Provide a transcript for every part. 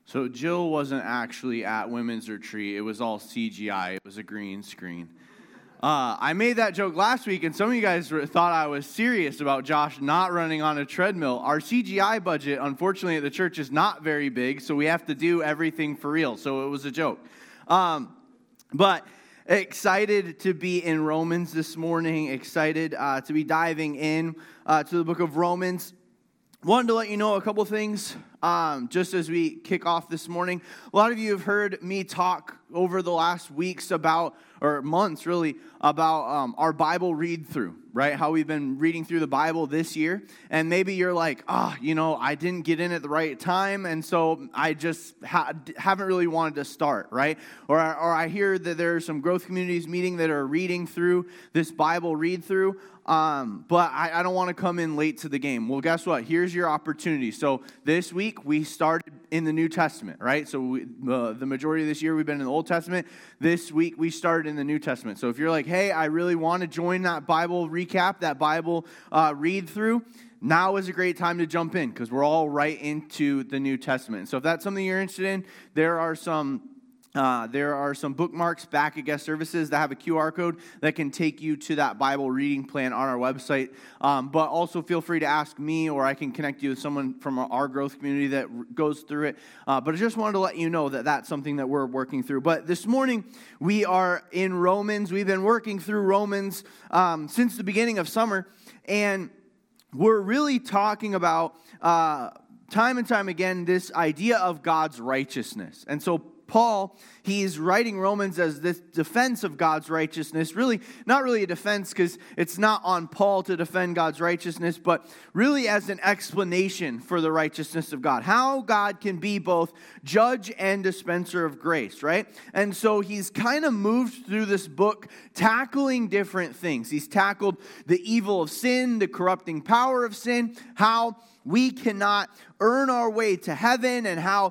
So Jill wasn't actually at women's retreat. It was all CGI. It was a green screen. I made that joke last week, and some of you guys thought I was serious about Josh not running on a treadmill. Our CGI budget, unfortunately, at the church is not very big, so we have to do everything for real. So it was a joke. But excited to be in Romans this morning. Excited to be diving in to the book of Romans. Wanted to let you know a couple things just as we kick off this morning. A lot of you have heard me talk over the last weeks about, or months really, about our Bible read through, right? How we've been reading through the Bible this year. And maybe you're like, I didn't get in at the right time, and so I just haven't really wanted to start, right? Or I hear that there are some growth communities meeting that are reading through this Bible read through. But I don't want to come in late to the game. Well, guess what? Here's your opportunity. So this week we started in the New Testament, right? So the majority of this year we've been in the Old Testament. This week we started in the New Testament. So if you're like, hey, I really want to join that Bible recap, that Bible read through, now is a great time to jump in because we're all right into the New Testament. So if that's something you're interested in, there are some bookmarks back at guest services that have a QR code that can take you to that Bible reading plan on our website. But also feel free to ask me, or I can connect you with someone from our growth community that goes through it. But I just wanted to let you know that that's something that we're working through. But this morning, we are in Romans. We've been working through Romans since the beginning of summer. And we're really talking about, time and time again, this idea of God's righteousness. And so Paul, he's writing Romans as this defense of God's righteousness. Really, not really a defense because it's not on Paul to defend God's righteousness, but really as an explanation for the righteousness of God. How God can be both judge and dispenser of grace, right? And so he's kind of moved through this book tackling different things. He's tackled the evil of sin, the corrupting power of sin, how we cannot earn our way to heaven, and how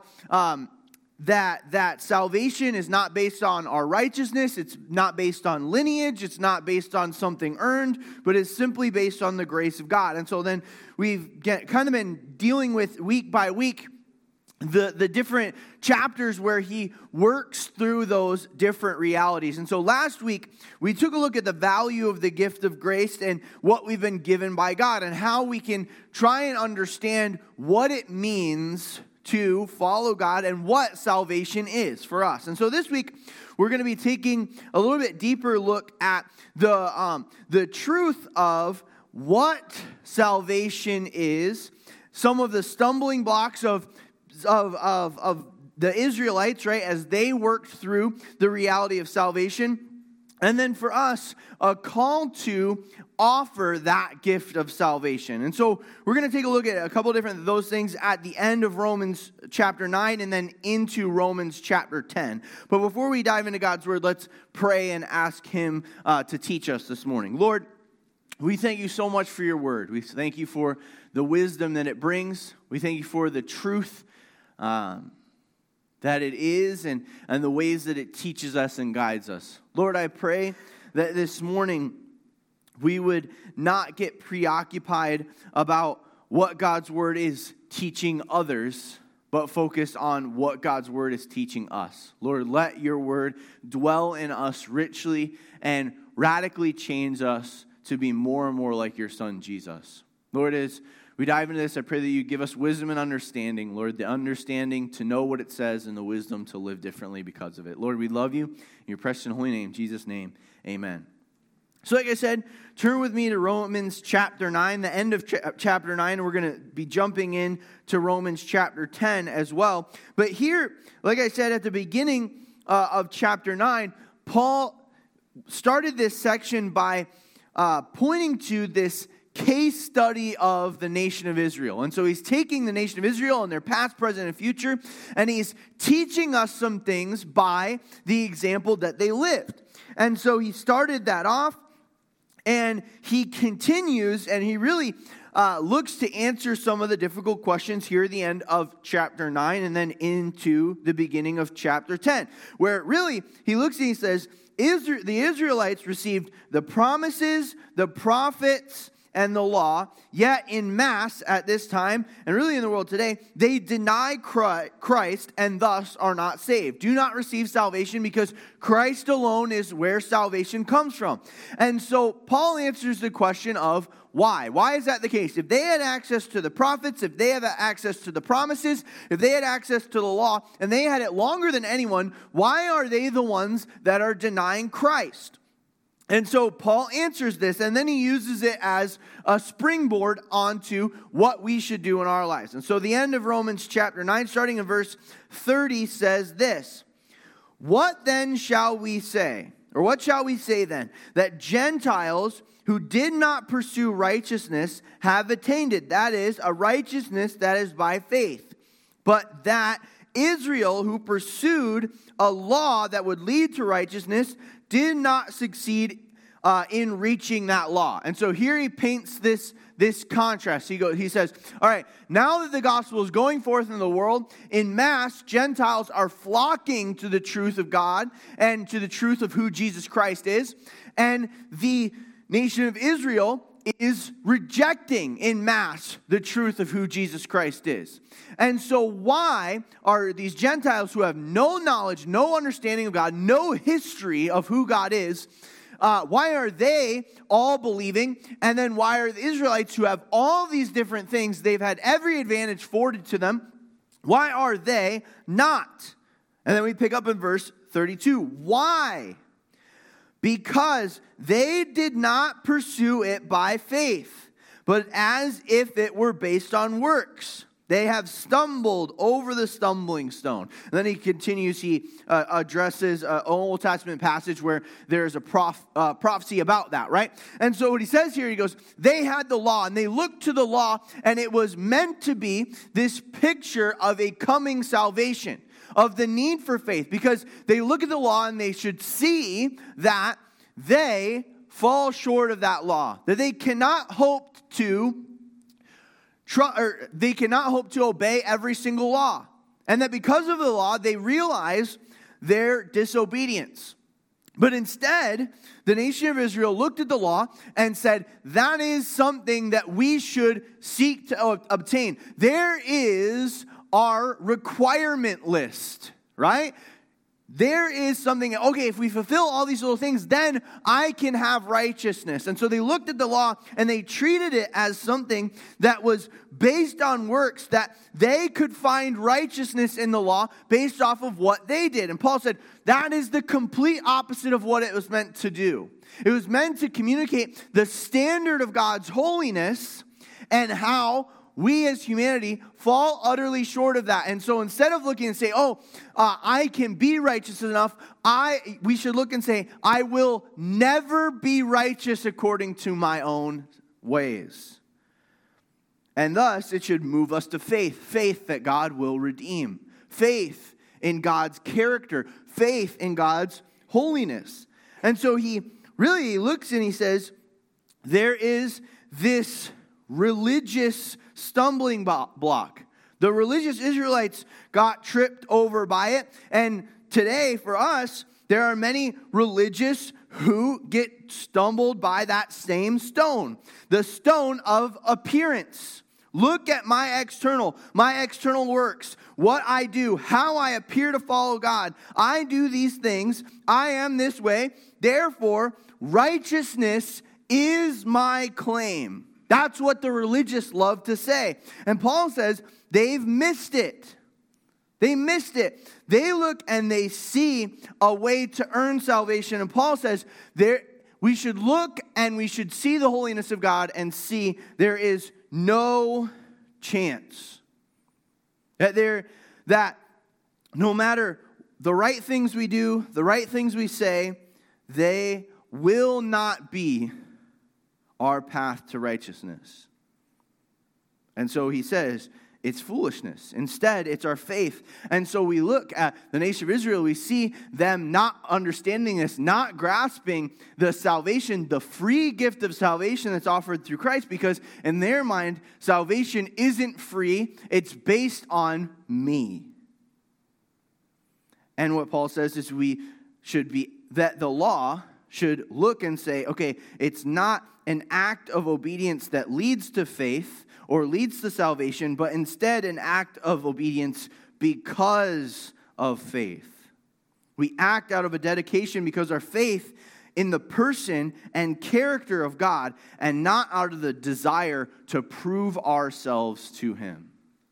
that salvation is not based on our righteousness, it's not based on lineage, it's not based on something earned, but it's simply based on the grace of God. And so then we've kind of been dealing with week by week the different chapters where he works through those different realities. And so last week, we took a look at the value of the gift of grace and what we've been given by God, and how we can try and understand what it means to follow God and what salvation is for us. And so this week, we're going to be taking a little bit deeper look at the truth of what salvation is, some of the stumbling blocks of the Israelites, right, as they worked through the reality of salvation. And then for us, a call to offer that gift of salvation. And so we're going to take a look at a couple different of those things at the end of Romans chapter 9 and then into Romans chapter 10. But before we dive into God's word, let's pray and ask him to teach us this morning. Lord, we thank you so much for your word. We thank you for the wisdom that it brings. We thank you for the truth that it is, and the ways that it teaches us and guides us. Lord, I pray that this morning we would not get preoccupied about what God's word is teaching others, but focus on what God's word is teaching us. Lord, let your word dwell in us richly and radically change us to be more and more like your son, Jesus. Lord, as we dive into this, I pray that you give us wisdom and understanding, Lord, the understanding to know what it says and the wisdom to live differently because of it. Lord, we love you. In your precious and holy name, Jesus' name, amen. So like I said, turn with me to Romans chapter 9, the end of chapter 9, and we're going to be jumping in to Romans chapter 10 as well. But here, like I said at the beginning of chapter 9, Paul started this section by pointing to this case study of the nation of Israel. And so he's taking the nation of Israel and their past, present, and future, and he's teaching us some things by the example that they lived. And so he started that off, and he continues, and he really looks to answer some of the difficult questions here at the end of chapter 9 and then into the beginning of chapter 10, where really he looks and he says, the Israelites received the promises, the prophets, and the law, yet in mass at this time, and really in the world today, they deny Christ and thus are not saved. Do not receive salvation because Christ alone is where salvation comes from. And so Paul answers the question of why? Why is that the case? If they had access to the prophets, if they have access to the promises, if they had access to the law, and they had it longer than anyone, why are they the ones that are denying Christ? And so Paul answers this, and then he uses it as a springboard onto what we should do in our lives. And so the end of Romans chapter 9, starting in verse 30, says this: "What then shall we say? Or what shall we say then? That Gentiles who did not pursue righteousness have attained it. That is, a righteousness that is by faith. But that Israel, who pursued a law that would lead to righteousness, did not succeed in reaching that law." And so here he paints this contrast. He says, all right, now that the gospel is going forth in the world, in mass, Gentiles are flocking to the truth of God and to the truth of who Jesus Christ is. And the nation of Israel is rejecting in mass the truth of who Jesus Christ is. And so why are these Gentiles who have no knowledge, no understanding of God, no history of who God is, why are they all believing? And then why are the Israelites who have all these different things, they've had every advantage afforded to them, why are they not? And then we pick up in verse 32. Why? Because they did not pursue it by faith, but as if it were based on works. They have stumbled over the stumbling stone. And then he continues, he addresses an Old Testament passage where there's a prophecy about that, right? And so what he says here, he goes, they had the law, and they looked to the law, and it was meant to be this picture of a coming salvation, of the need for faith, because they look at the law and they should see that they fall short of that law, that they cannot hope to obey every single law, and that because of the law they realize their disobedience. But instead, the nation of Israel looked at the law and said, that is something that we should seek to obtain. There is our requirement list, right? There is something, okay, if we fulfill all these little things, then I can have righteousness. And so they looked at the law and they treated it as something that was based on works, that they could find righteousness in the law based off of what they did. And Paul said, that is the complete opposite of what it was meant to do. It was meant to communicate the standard of God's holiness and how we as humanity fall utterly short of that. And so instead of looking and say, I can be righteous enough, we should look and say, I will never be righteous according to my own ways. And thus, it should move us to faith. Faith that God will redeem. Faith in God's character. Faith in God's holiness. And so he looks and he says, there is this religious stumbling block. The religious Israelites got tripped over by it. And today, for us, there are many religious who get stumbled by that same stone. The stone of appearance. Look at my external works, what I do, how I appear to follow God. I do these things. I am this way. Therefore, righteousness is my claim. That's what the religious love to say. And Paul says they've missed it. They missed it. They look and they see a way to earn salvation. And Paul says we should look and we should see the holiness of God and see there is no chance. That no matter the right things we do, the right things we say, they will not be our path to righteousness. And so he says, it's foolishness. Instead, it's our faith. And so we look at the nation of Israel, we see them not understanding this, not grasping the salvation, the free gift of salvation that's offered through Christ, because in their mind, salvation isn't free, it's based on me. And what Paul says is that the law should look and say, okay, it's not an act of obedience that leads to faith or leads to salvation, but instead an act of obedience because of faith. We act out of a dedication because our faith in the person and character of God, and not out of the desire to prove ourselves to Him.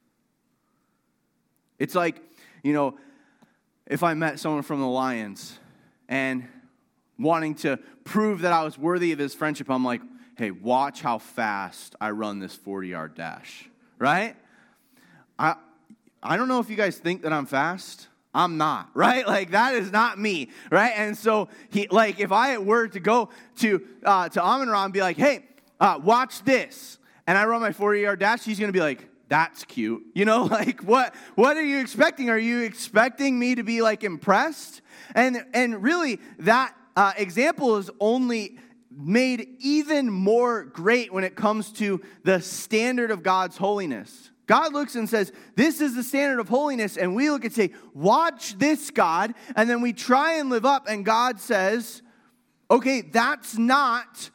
It's like, if I met someone from the Lions and wanting to prove that I was worthy of his friendship, I'm like, hey, watch how fast I run this 40-yard dash, right? I don't know if you guys think that I'm fast. I'm not, right? Like, that is not me, right? And so, if I were to go to Amon-Ra and be like, hey, watch this, and I run my 40-yard dash, he's going to be like, that's cute. What are you expecting? Are you expecting me to be, impressed? And really, that example is only made even more great when it comes to the standard of God's holiness. God looks and says, this is the standard of holiness, and we look and say, watch this, God, and then we try and live up, and God says, okay, it's not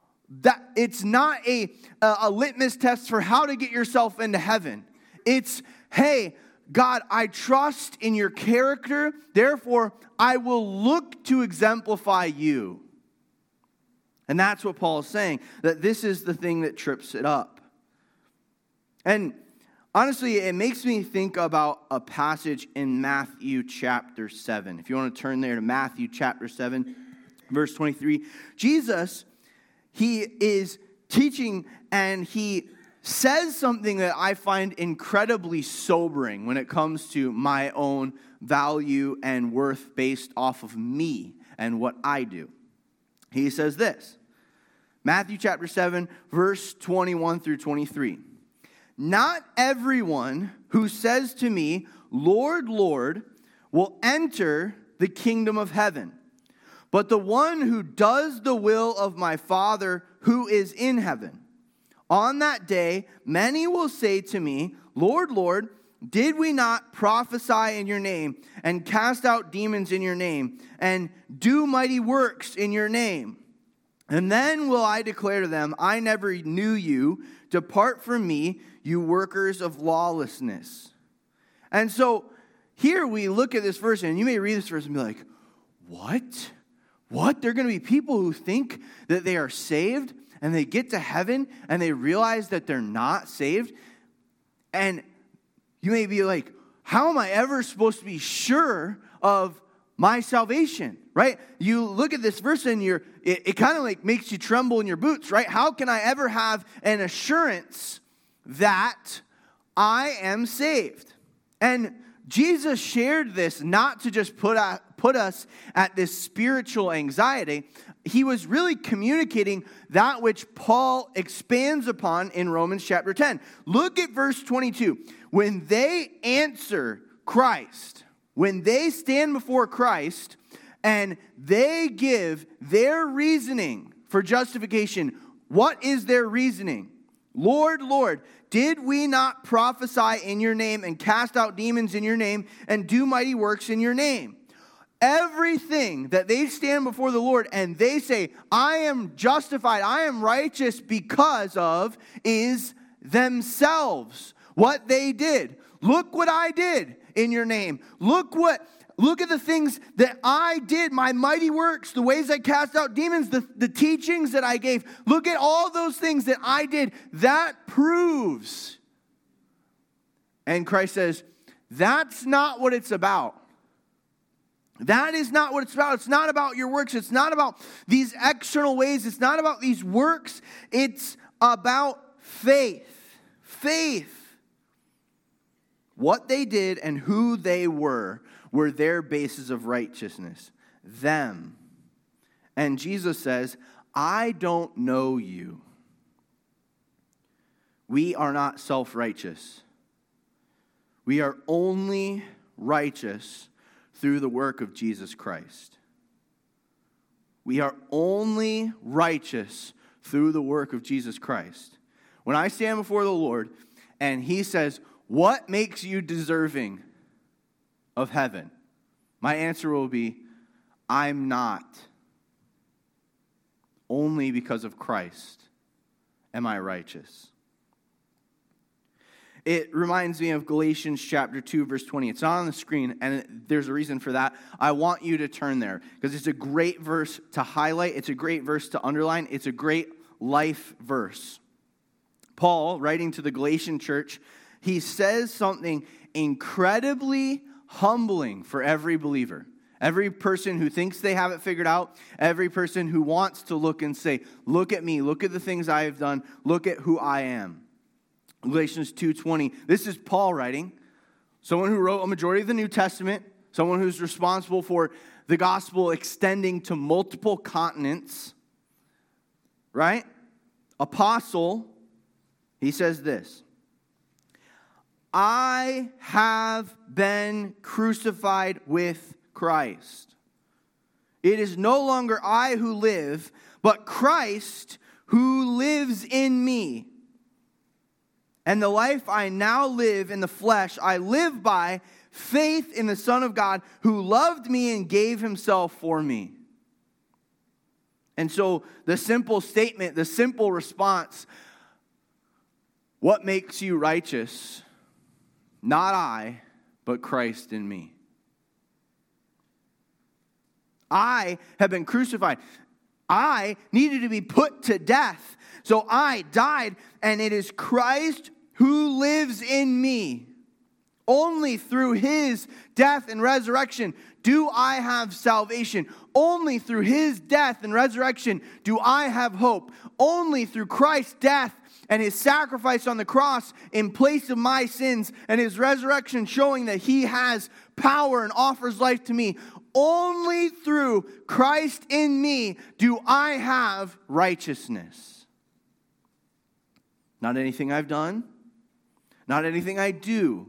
a litmus test for how to get yourself into heaven. It's, hey, God, I trust in your character, therefore I will look to exemplify you. And that's what Paul is saying, that this is the thing that trips it up. And honestly, it makes me think about a passage in Matthew chapter 7. If you want to turn there to Matthew chapter 7, verse 23. Jesus, he is teaching, and he says something that I find incredibly sobering when it comes to my own value and worth based off of me and what I do. He says this, Matthew chapter 7, verse 21 through 23. Not everyone who says to me, Lord, Lord, will enter the kingdom of heaven, but the one who does the will of my Father who is in heaven. On that day, many will say to me, Lord, Lord, did we not prophesy in your name and cast out demons in your name and do mighty works in your name? And then will I declare to them, I never knew you. Depart from me, you workers of lawlessness. And so here we look at this verse, and you may read this verse and be like, what? What? There are going to be people who think that they are saved, and they get to heaven, and they realize that they're not saved? And you may be like, how am I ever supposed to be sure of my salvation, right? You look at this verse and it kind of makes you tremble in your boots, right? How can I ever have an assurance that I am saved? And Jesus shared this not to just put us at this spiritual anxiety. He was really communicating that which Paul expands upon in Romans chapter 10. Look at verse 22. When they answer Christ, when they stand before Christ and they give their reasoning for justification, what is their reasoning? Lord, Lord, did we not prophesy in your name and cast out demons in your name and do mighty works in your name? Everything that they stand before the Lord and they say, I am justified, I am righteous because of, is themselves. What they did. Look what I did in your name. Look at the things that I did, my mighty works, the ways I cast out demons, the teachings that I gave. Look at all those things that I did. That proves. And Christ says, that's not what it's about. That is not what it's about. It's not about your works. It's not about these external ways. It's not about these works. It's about faith. Faith. What they did and who they were their basis of righteousness. Them. And Jesus says, I don't know you. We are not self-righteous. We are only righteous through the work of Jesus Christ. We are only righteous through the work of Jesus Christ. When I stand before the Lord and He says, what makes you deserving of heaven? My answer will be, I'm not. only because of Christ am I righteous. It reminds me of Galatians chapter 2, verse 20. It's not on the screen, and there's a reason for that. I want you to turn there, because it's a great verse to highlight. It's a great verse to underline. It's a great life verse. Paul, writing to the Galatian church, he says something incredibly humbling for every believer. Every person who thinks they have it figured out, every person who wants to look and say, look at me, look at the things I have done, look at who I am. Galatians 2:20. This is Paul writing. Someone who wrote a majority of the New Testament. Someone who's responsible for the gospel extending to multiple continents. Right? Apostle. He says this. I have been crucified with Christ. It is no longer I who live, but Christ who lives in me. And the life I now live in the flesh, I live by faith in the Son of God who loved me and gave himself for me. And so the simple statement, the simple response, what makes you righteous? Not I, but Christ in me. I have been crucified. I needed to be put to death. So I died, and it is Christ who lives in me. Only through his death and resurrection do I have salvation. Only through his death and resurrection do I have hope. Only through Christ's death and his sacrifice on the cross in place of my sins and his resurrection showing that he has power and offers life to me. Only through Christ in me do I have righteousness. Not anything I've done, not anything I do.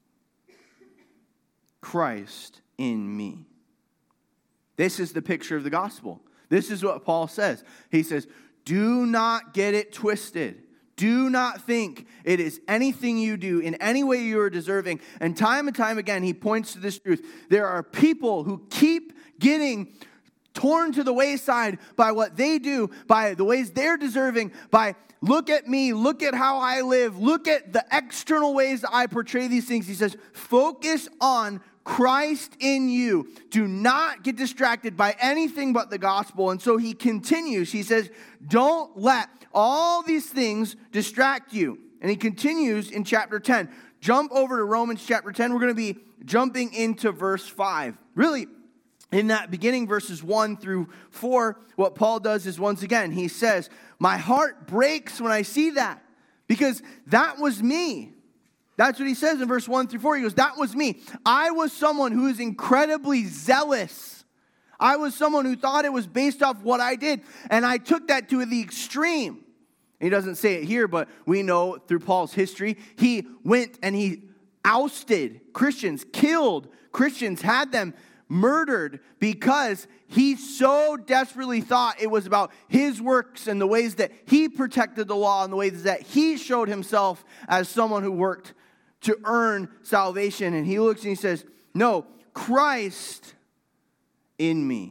Christ in me. This is the picture of the gospel. This is what Paul says. He says, do not get it twisted. Do not think it is anything you do in any way you are deserving. And time again, he points to this truth. There are people who keep getting torn to the wayside by what they do, by the ways they're deserving, by look at me, look at how I live, look at the external ways that I portray these things. He says, focus on Christ in you. Do not get distracted by anything but the gospel. And so he continues. He says, don't let all these things distract you. And he continues in chapter 10. Jump over to Romans chapter 10. We're going to be jumping into verse 5. Really, in that beginning verses 1 through 4, what Paul does is once again, he says, my heart breaks when I see that, because that was me. That's what he says in verse 1 through 4. He goes, that was me. I was someone who is incredibly zealous. I was someone who thought it was based off what I did, and I took that to the extreme. He doesn't say it here, but we know through Paul's history, he went and he ousted Christians, killed Christians, had them murdered because he so desperately thought it was about his works and the ways that he protected the law and the ways that he showed himself as someone who worked to earn salvation. And he looks and he says, no, Christ in me.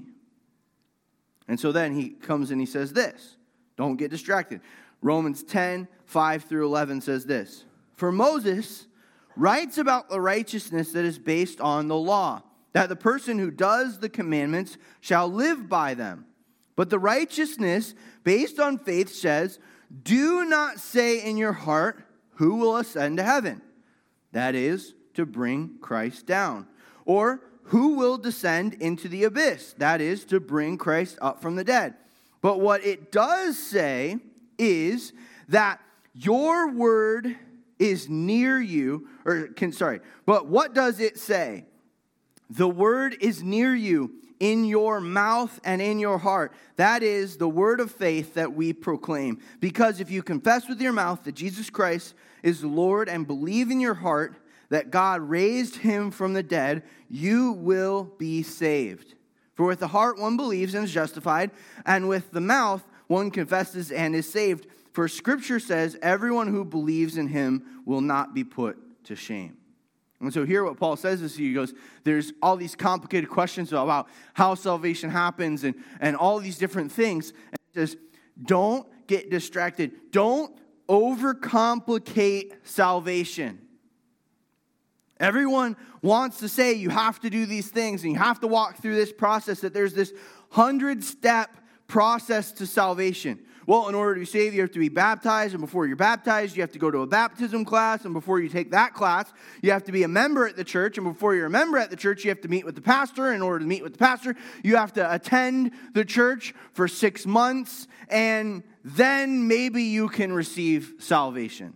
And so then he comes and he says this. Don't get distracted. Romans 10, 5 through 11 says this. For Moses writes about the righteousness that is based on the law, that the person who does the commandments shall live by them. But the righteousness based on faith says, do not say in your heart, who will ascend to heaven? That is, to bring Christ down. Or, who will descend into the abyss? That is, to bring Christ up from the dead. But what it does say is that your word is near you, but what does it say? The word is near you, in your mouth and in your heart. That is the word of faith that we proclaim. Because if you confess with your mouth that Jesus Christ is Lord and believe in your heart that God raised him from the dead, you will be saved. For with the heart one believes and is justified, and with the mouth one confesses and is saved. For Scripture says, everyone who believes in him will not be put to shame. And so here what Paul says is, he goes, there's all these complicated questions about how salvation happens and all these different things. And says, don't get distracted. Don't overcomplicate salvation. Everyone wants to say you have to do these things and you have to walk through this process, that there's this 100-step process to salvation. Well, in order to be saved, you have to be baptized, and before you're baptized, you have to go to a baptism class, and before you take that class, you have to be a member at the church, and before you're a member at the church, you have to meet with the pastor. In order to meet with the pastor, you have to attend the church for 6 months, and then maybe you can receive salvation.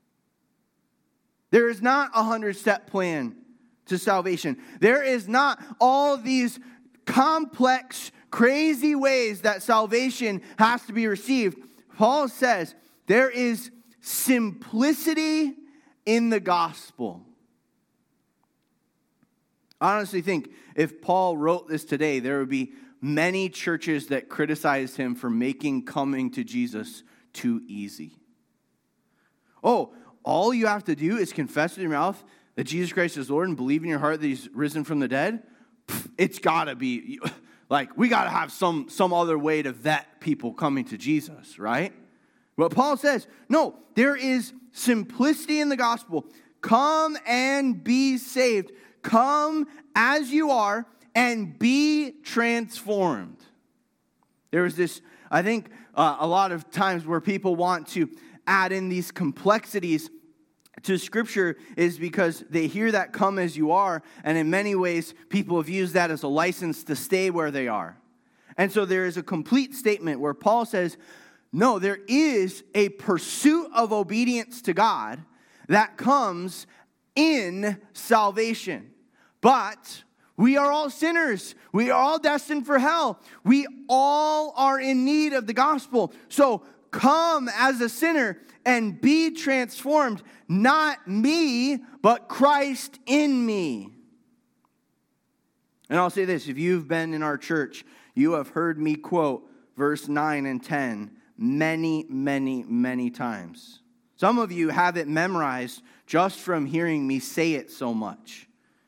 There is not a 100-step plan to salvation. There is not all these complex, crazy ways that salvation has to be received. Paul says there is simplicity in the gospel. I honestly think if Paul wrote this today, there would be many churches that criticized him for making coming to Jesus too easy. Oh, all you have to do is confess with your mouth that Jesus Christ is Lord and believe in your heart that he's risen from the dead. It's got to be, like, we got to have some other way to vet people coming to Jesus, right? But Paul says, no, there is simplicity in the gospel. Come and be saved. Come as you are and be transformed. There was this, I think, a lot of times where people want to add in these complexities to Scripture is because they hear that come as you are, and in many ways, people have used that as a license to stay where they are. And so there is a complete statement where Paul says, no, there is a pursuit of obedience to God that comes in salvation. But we are all sinners. We are all destined for hell. We all are in need of the gospel. So come as a sinner and be transformed, not me, but Christ in me. And I'll say this, if you've been in our church, you have heard me quote verse 9 and 10 many, many, many times. Some of you have it memorized just from hearing me say it so much.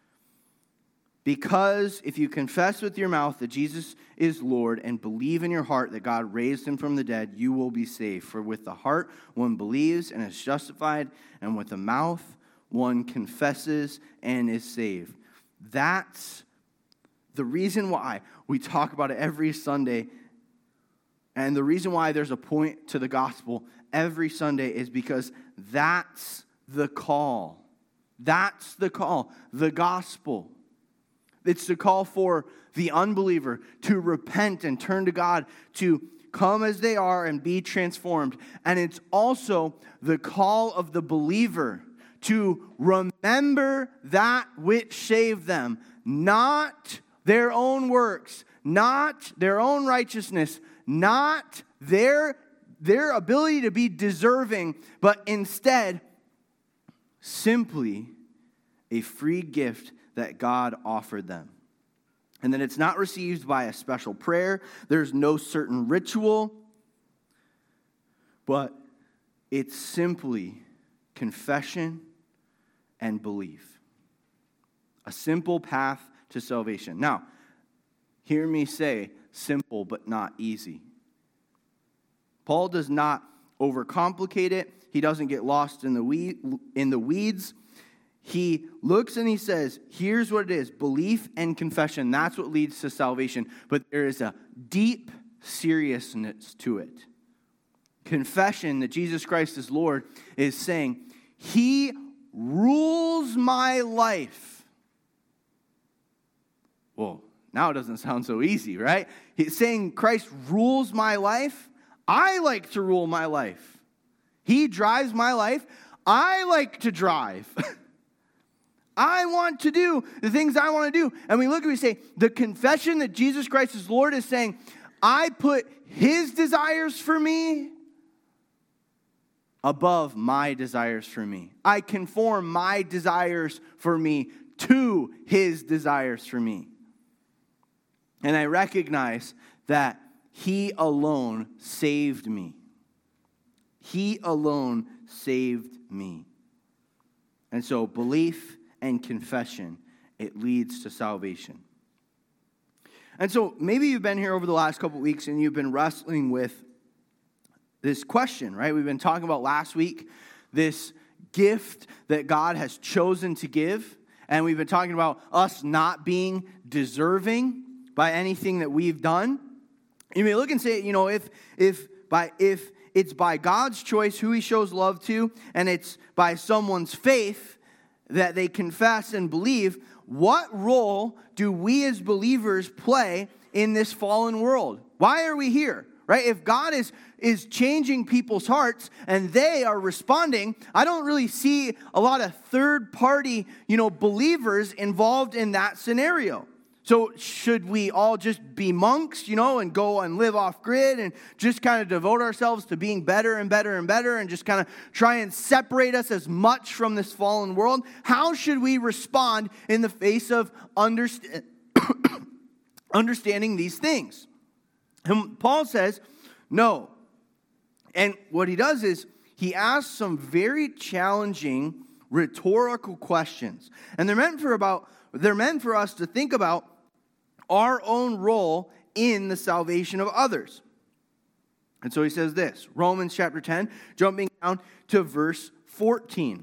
Because if you confess with your mouth that Jesus is Lord and believe in your heart that God raised him from the dead, you will be saved. For with the heart one believes and is justified, and with the mouth one confesses and is saved. That's the reason why we talk about it every Sunday, and the reason why there's a point to the gospel every Sunday is because that's the call. That's the call, the gospel. It's the call for the unbeliever to repent and turn to God, to come as they are and be transformed. And it's also the call of the believer to remember that which saved them, not their own works, not their own righteousness, not their ability to be deserving, but instead simply a free gift that God offered them. And then it's not received by a special prayer. There's no certain ritual, but it's simply confession and belief. A simple path to salvation. Now, hear me say simple but not easy. Paul does not overcomplicate it. He doesn't get lost in the weeds. He looks and he says, here's what it is, belief and confession. That's what leads to salvation. But there is a deep seriousness to it. Confession that Jesus Christ is Lord is saying, he rules my life. Well, now it doesn't sound so easy, right? He's saying Christ rules my life. I like to rule my life. He drives my life. I like to drive. I want to do the things I want to do. And we look and we say, the confession that Jesus Christ is Lord is saying, I put his desires for me above my desires for me. I conform my desires for me to his desires for me. And I recognize that he alone saved me. He alone saved me. And so belief and confession, it leads to salvation. And so maybe you've been here over the last couple of weeks and you've been wrestling with this question, right? We've been talking about last week this gift that God has chosen to give. And we've been talking about us not being deserving by anything that we've done. You may look and say, if it's by God's choice who he shows love to, and it's by someone's faith that they confess and believe, what role do we as believers play in this fallen world? Why are we here? Right? If God is changing people's hearts and they are responding, I don't really see a lot of third-party, believers involved in that scenario. So should we all just be monks, and go and live off grid and just kind of devote ourselves to being better and better and better and just kind of try and separate us as much from this fallen world? How should we respond in the face of understanding these things? And Paul says, no. And what he does is he asks some very challenging rhetorical questions. And they're meant for us to think about our own role in the salvation of others. And so he says this, Romans chapter 10, jumping down to verse 14.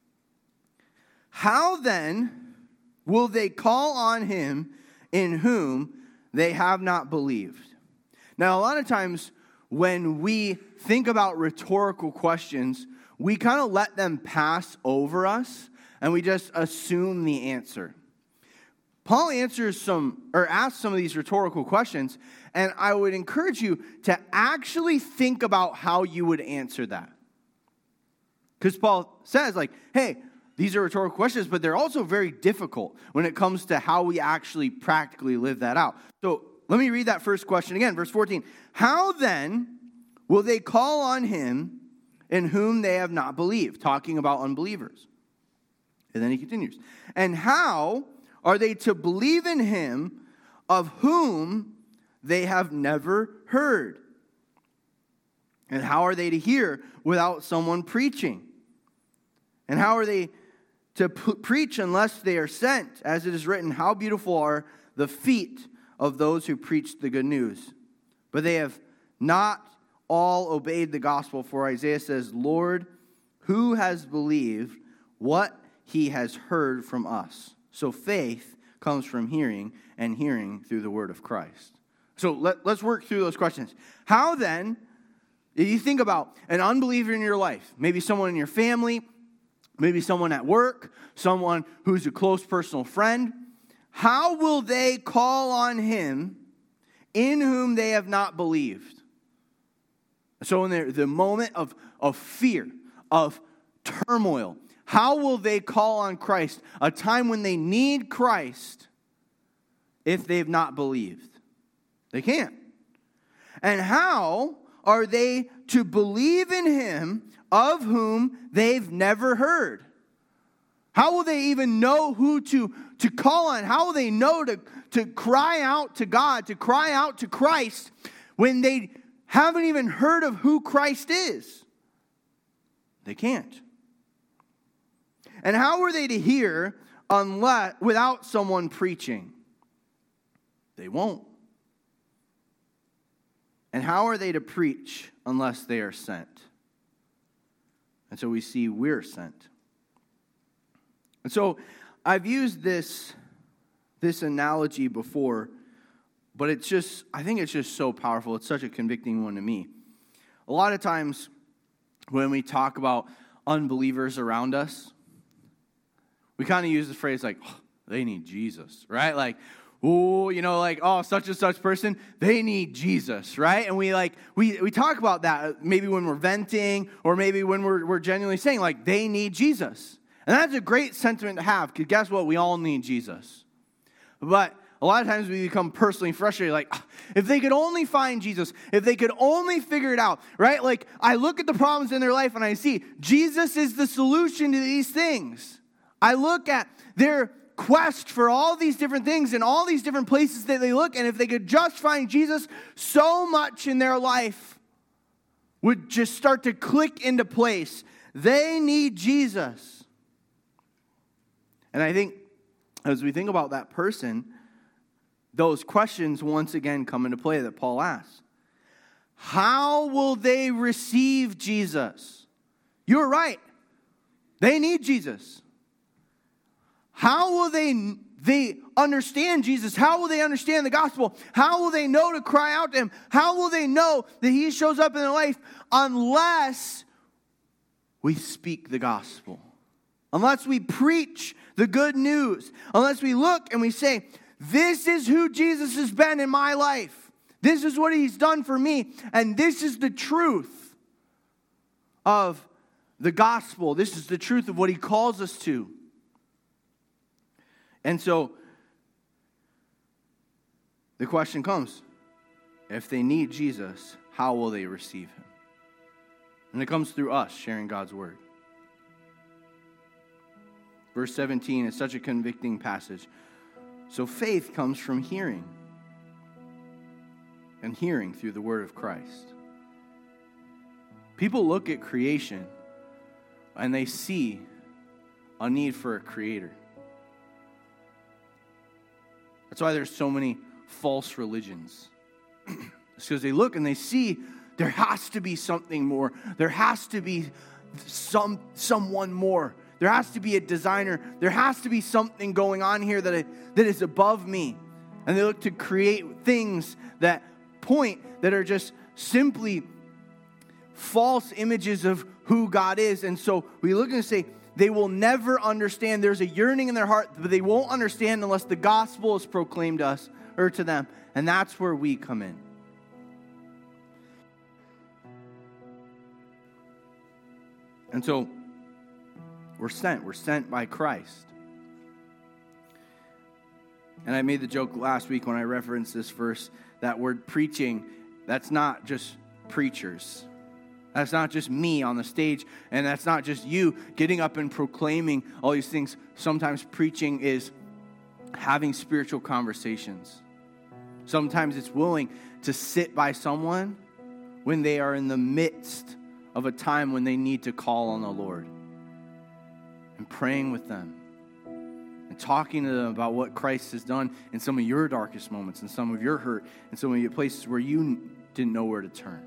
How then will they call on him in whom they have not believed? Now, a lot of times when we think about rhetorical questions, we kind of let them pass over us and we just assume the answer. Paul asks some of these rhetorical questions, and I would encourage you to actually think about how you would answer that. Because Paul says, hey, these are rhetorical questions, but they're also very difficult when it comes to how we actually practically live that out. So let me read that first question again, verse 14. How then will they call on him in whom they have not believed? Talking about unbelievers. And then he continues. And how are they to believe in him of whom they have never heard? And how are they to hear without someone preaching? And how are they to preach unless they are sent? As it is written, how beautiful are the feet of those who preach the good news. But they have not all obeyed the gospel. For Isaiah says, Lord, who has believed what he has heard from us? So faith comes from hearing, and hearing through the word of Christ. So let's work through those questions. How then, if you think about an unbeliever in your life, maybe someone in your family, maybe someone at work, someone who's a close personal friend, how will they call on him in whom they have not believed? So in the moment of fear, of turmoil, how will they call on Christ? A time when they need Christ if they've not believed. They can't. And how are they to believe in him of whom they've never heard? How will they even know who to call on? How will they know to cry out to God, to cry out to Christ when they haven't even heard of who Christ is? They can't. And how are they to hear without someone preaching? They won't. And how are they to preach unless they are sent? And so we see we're sent. And so I've used this analogy before, but I think it's just so powerful. It's such a convicting one to me. A lot of times when we talk about unbelievers around us, we kind of use the phrase oh, they need Jesus, right? Oh, such and such person, they need Jesus, right? And we talk about that maybe when we're venting or maybe when we're genuinely saying they need Jesus. And that's a great sentiment to have, because guess what? We all need Jesus. But a lot of times we become personally frustrated, if they could only find Jesus, if they could only figure it out, right? I look at the problems in their life and I see Jesus is the solution to these things. I look at their quest for all these different things and all these different places that they look, and if they could just find Jesus, so much in their life would just start to click into place. They need Jesus. And I think as we think about that person, those questions once again come into play that Paul asks. How will they receive Jesus? You're right. They need Jesus. How will they understand Jesus? How will they understand the gospel? How will they know to cry out to him? How will they know that he shows up in their life unless we speak the gospel? Unless we preach the good news. Unless we look and we say, this is who Jesus has been in my life. This is what he's done for me. And this is the truth of the gospel. This is the truth of what he calls us to. And so, the question comes, if they need Jesus, how will they receive him? And it comes through us sharing God's word. Verse 17 is such a convicting passage. So faith comes from hearing, and hearing through the word of Christ. People look at creation and they see a need for a creator. That's why there's so many false religions. It's because they look and they see there has to be something more. There has to be someone more. There has to be a designer. There has to be something going on here that is above me. And they look to create things that are just simply false images of who God is. And so we look and say, they will never understand. There's a yearning in their heart, but they won't understand unless the gospel is proclaimed to us or to them. And that's where we come in. And so we're sent by Christ. And I made the joke last week when I referenced this verse, that word preaching, that's not just preachers. That's not just me on the stage, and that's not just you getting up and proclaiming all these things. Sometimes preaching is having spiritual conversations. Sometimes it's willing to sit by someone when they are in the midst of a time when they need to call on the Lord, and praying with them and talking to them about what Christ has done in some of your darkest moments, and some of your hurt, and some of your places where you didn't know where to turn.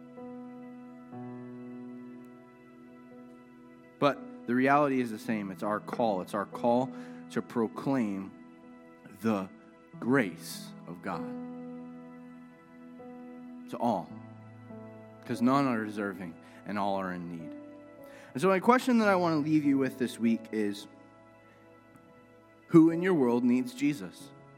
But the reality is the same. It's our call. It's our call to proclaim the grace of God to all, because none are deserving and all are in need. And so my question that I want to leave you with this week is, who in your world needs Jesus?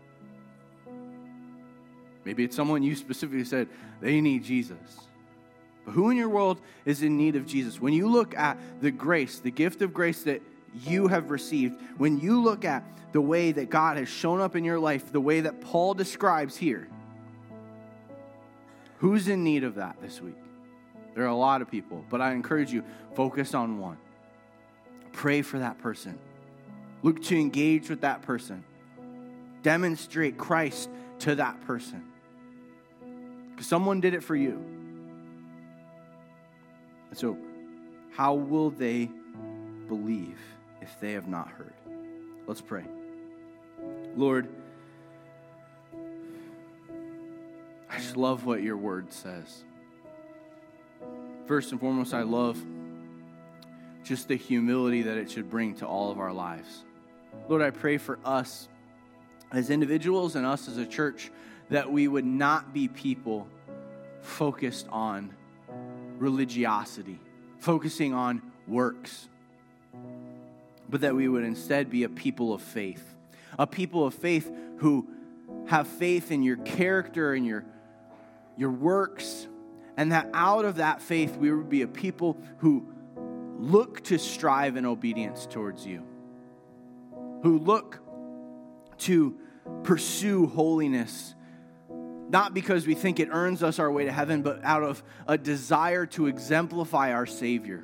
Maybe it's someone you specifically said, they need Jesus. But who in your world is in need of Jesus? When you look at the grace, the gift of grace that you have received, when you look at the way that God has shown up in your life, the way that Paul describes here, who's in need of that this week? There are a lot of people, but I encourage you, focus on one. Pray for that person. Look to engage with that person. Demonstrate Christ to that person. Because someone did it for you. And so, how will they believe if they have not heard? Let's pray. Lord, I just love what your word says. First and foremost, I love just the humility that it should bring to all of our lives. Lord, I pray for us as individuals and us as a church that we would not be people focused on religiosity, focusing on works, but that we would instead be a people of faith who have faith in your character and your works, and that out of that faith we would be a people who look to strive in obedience towards you, who look to pursue holiness, not because we think it earns us our way to heaven, but out of a desire to exemplify our Savior.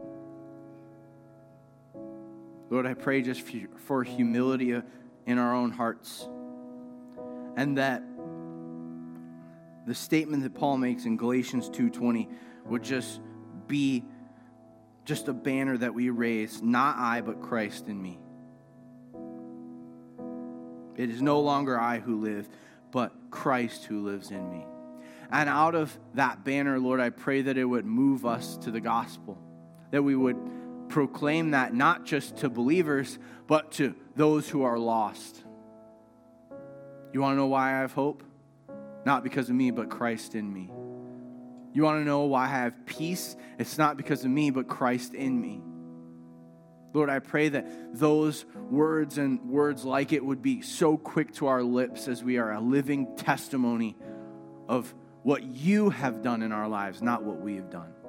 Lord, I pray just for humility in our own hearts, and that the statement that Paul makes in Galatians 2:20 would just be just a banner that we raise, not I, but Christ in me. It is no longer I who live, but Christ who lives in me. And out of that banner, Lord, I pray that it would move us to the gospel, that we would proclaim that not just to believers, but to those who are lost. You want to know why I have hope? Not because of me, but Christ in me. You want to know why I have peace? It's not because of me, but Christ in me. Lord, I pray that those words and words like it would be so quick to our lips as we are a living testimony of what you have done in our lives, not what we have done.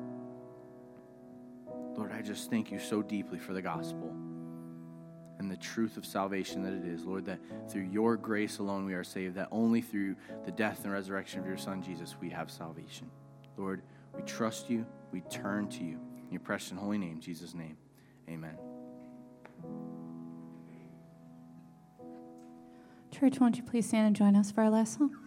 Lord, I just thank you so deeply for the gospel and the truth of salvation that it is, Lord, that through your grace alone we are saved, that only through the death and resurrection of your Son, Jesus, we have salvation. Lord, we trust you, we turn to you. In your precious and holy name, Jesus' name, amen. Church, won't you please stand and join us for our last song?